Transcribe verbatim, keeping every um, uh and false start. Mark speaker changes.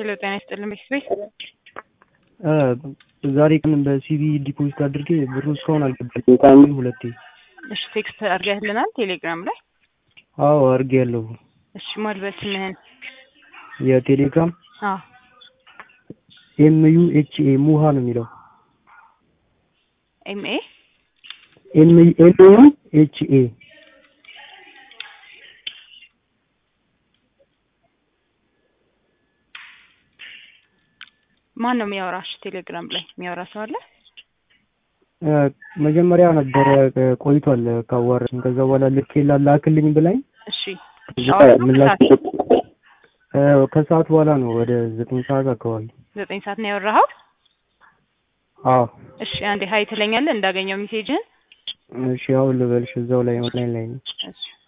Speaker 1: ሄሎ ጤና ይስጥልኝ ቤተሰብ
Speaker 2: እ ዛሬ ቀን በሲቪ ዲፖዚት አድርጌ ብሩ እስካሁን አልገባልኝም። ታንኝ ሁለቴ።
Speaker 1: እሺ ቴክስት አድርገህልናል ቴሌግራም ላይ?
Speaker 2: አዎ አድርጌያለሁ።
Speaker 1: እሺ ማልበስ ስምህን?
Speaker 2: የቴሌግራም
Speaker 1: አዎ
Speaker 2: ኤም ዩ ኤች ኤ ሙሃ ነው የሚለው።
Speaker 1: ኤም ኤ
Speaker 2: ኤም ኤም ዩ ኤች ኤ
Speaker 1: ማን ነው የሚያወራሽ? ቴሌግራም ላይ የሚያወራ ሰው አለ?
Speaker 2: መጀመሪያ ነበረ ቆይቷል ካዋራኝ። ከዛ በኋላ ልኬላ ላክልኝ ብላኝ።
Speaker 1: እሺ
Speaker 2: ምላሽ ከሰዓት በኋላ ነው ወደ ዘጠኝ ሰዓት አካባቢ።
Speaker 1: ዘጠኝ ሰዓት ነው ያወራኸው?
Speaker 2: አዎ።
Speaker 1: እሺ አንዴ ሀይ ትለኛለህ እንዳገኘው ሜሴጅን?
Speaker 2: እሺ አሁን ልበልሽ እዛው ላይ ኦንላይን ላይ ነው።
Speaker 1: እሺ